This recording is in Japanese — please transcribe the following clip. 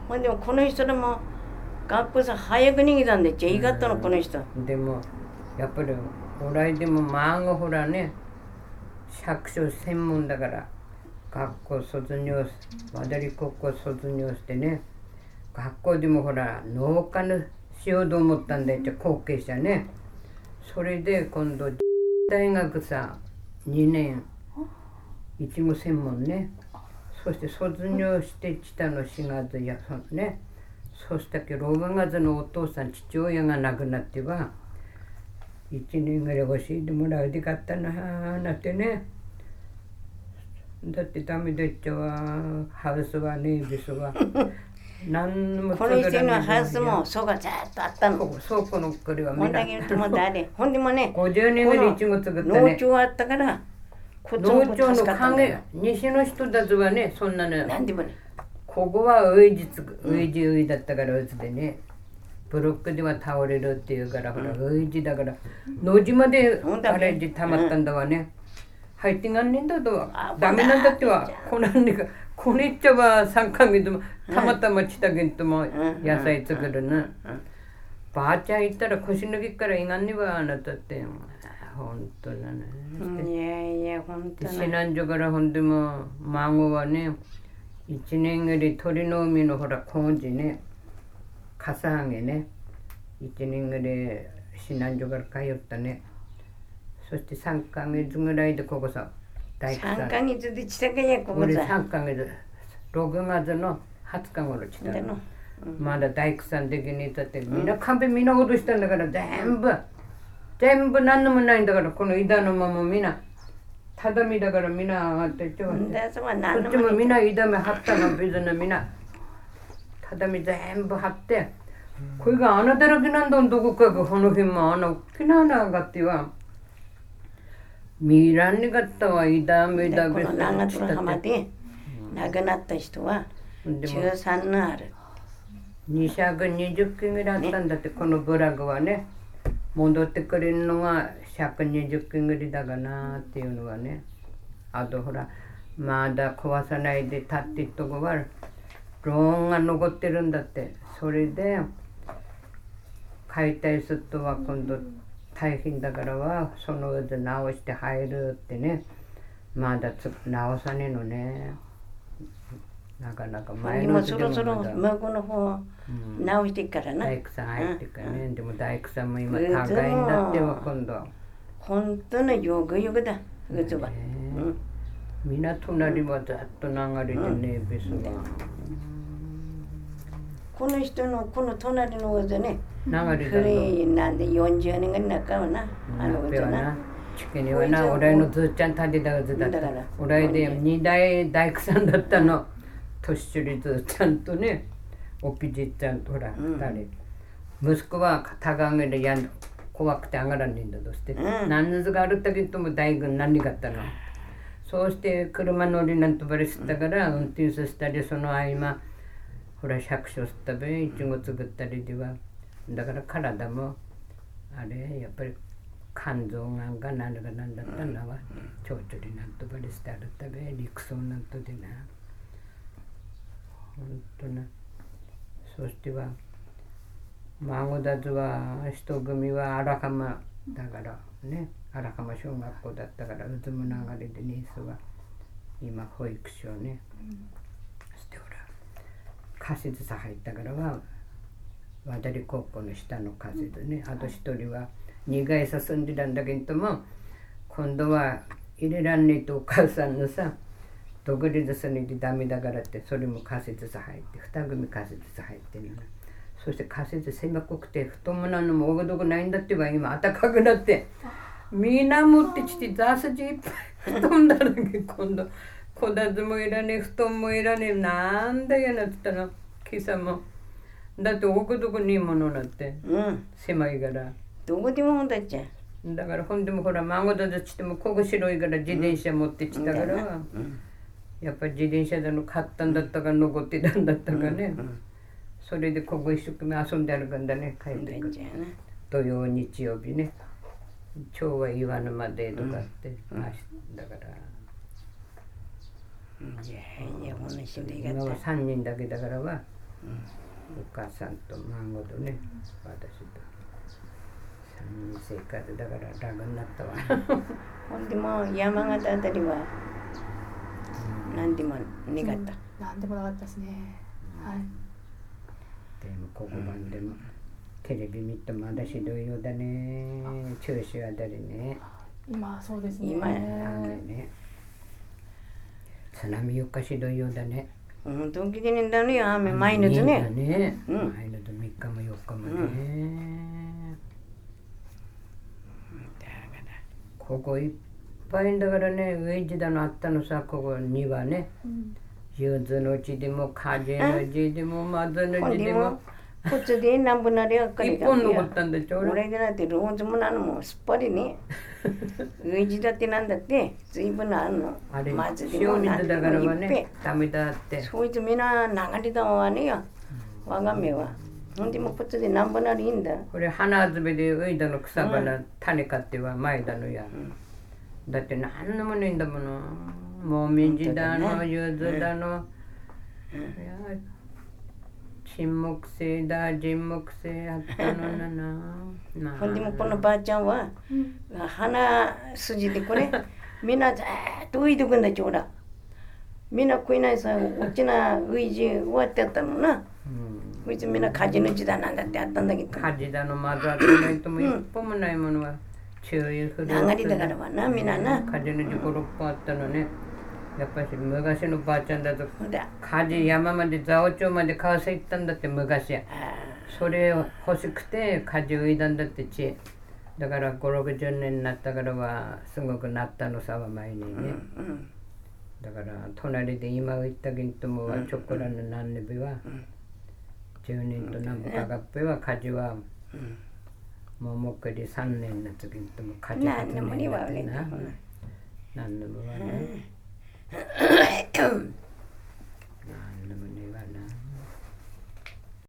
ほんでもこの人でも学校さ早く逃げたんでっちゃいいかったのこの人。 でもやっぱり俺でも孫ほらね百姓専門だから学校卒業渡り高校卒業してね学校でもほら農家のしようと思ったんだよ後継者ね。それで今度大学さ2年いちご専門ね。そして卒業してきたの4月やね。そしたけど6月のお父さん父親が亡くなっては1年ぐらい教えてもらうでかったななってね。だってダメだっちゃわハウスはねビスは何もこの人のハウスもそうがずっとあったの。 倉庫のこれはほんだけども誰ほんでもね 50年目でイチゴ作ったね。 農場あったからこっちも農場の助かったんだよ。 西の人たちはねそんなねなんでもねここはウイジだったからうちでねブロックでは倒れるっていうからほらウイジだから農地まであれで溜まったんだわね。入ってがんねんだとダメなんだってはこなんでかこねっちゃは3ヶ月もたまたま来たけんとも野菜作るな。ばあちゃん行ったら腰抜きからいがんねばあなたって本当だね。 いやいや本当避難所からほんでも孫はね1年ぐらい鳥の海のほら工事ねかさ上げね1年ぐらい避難所から通ったね。そして3ヶ月ぐらいでここさ大工さん 3ヶ月で来たかやここ俺さ 3ヶ月6月の20日頃来たの。まだ大工さん的にいたってみんな壁みんな落としたんだから全部何のもないんだからこの板のままみんな畳だからみんな上がってっちゃう。こっちもみんな板目張ったの別にみんな畳全部張ってこれが穴だらけなんだどこかがこの辺も穴大きな穴があっては見らんねかったわ板目だこの長津の浜で亡くなった人は13のある。 220件ぐらいあったんだって、この部落はね戻ってくれるのが120件ぐらいだかなっていうのはね。あとほらまだ壊さないで立っていっとこはローンが残ってるんだって。それで解体するとは今度大変だからはその上で直して入るってね。まだ直さねえのね。なかなか前のうちでもそろそろ向こうの方直していくからな。 大工さん入ってからね。でも大工さんも今高いんだっては今度。 本当のよくよくだうちは。 みな隣はざっと流れてね別は。 この人のこの隣のうちね流れたの。 それなんで40年ぐらいになったわな。あのうちな。 地区にはな俺のずっちゃん建てたうちだった。俺で2代大工さんだったの。年寄りずちゃんとねおっぴじっちゃんとほら2人。息子は高上で怖くて上がらねえんだとして、何日があるったけども大軍何があったの。そうして車乗りなんとばれすったから運転させたりその合間ほら百姓すったべいちご作ったりではだから体もあれやっぱり肝臓がんか何が何だったのは蝶々になんとばれしてあるったべ陸送なんとでなほんとな。そしては孫たちは一組は荒浜だからね荒浜小学校だったからうつむ流れでニースは今保育所ね。そしてほら仮設さ入ったからは渡り高校の下の仮設ね。あと一人は2階さ住んでたんだけども今度は入れらんねえとお母さんのさ独立するにダメだからってそれも仮設さ入って2組仮設さ入ってるの。そして仮設狭くて太もなのもおごどくないんだってば今暖かくなってみんな持ってきてザースジいっぱい布団だらけ今度こたつもいらねえ布団もいらねえなんだよなって言ったの今朝も。だっておくどくねえものなんて、狭いからどこでもだっちゃだからほんでもほら孫たちしてもここ白いから自転車持ってきたから、やっぱり自転車での買ったんだったか残ってたんだったかね、それでここ一生懸命遊んで歩くんだね帰ってくる土曜日曜日ね今日は岩沼でとかって、だからいやいやこの人で今は3人だけだからはお母さんと孫とね、私と3人生活だから楽になったわ。 ほんでもう山形あたりは何でもなかった。 なんでもなかったですね。はい。 でもここ番でもテレビ見ても私同様だね。中秋あたりね。 今そうですね。 今雨ね。津波おかし同様だね。 時々だね、雨毎日ね。 ね、毎日3日も4日もね。ここいっぱいだからね、上地だのあったのさ、ここにはね。柚子の地でも風の地でも窓の地でも。 こっちで何分なりやっかり一本残ったんだちょうど。 俺でなってローズもなのもすっぱりね。上地だってなんだって随分あるの。 あれまずで塩も水だからはね、ダメだって。 そいつみんな流れたわねよ。我が目は。ほんでもこっちで何分なりいいんだ。 これ花集めで上田の草花、種買っては前だのや。だって何のもねえんだもの。もみじだの、柚子だの。金木犀だ、人木犀あったのだな。 ほんでもこのばあちゃんは、鼻筋でこれみんなずっと浮いてくんだちょうだ。みんな食いないさ、うちな浮いじ終わってやったのな。こいつみんな火事の地だなんだってあったんだけど。 火事だの窓開けないとも一歩もないものは注意不良。 流れだからはな、みんなな。 火事の事故6本あったのね。やっぱり昔のばあちゃんだと火事山まで蔵王町まで川瀬行ったんだって昔や。それ欲しくて火事浮いだんだってち。だから5、60年になったからはすごくなったのさは前にね。だから隣で今行ったけんともはチョコラの何年日は10年と何ぼかがっぺは火事はもうもっかり3年の次とも火事8年になってな。何年もはね。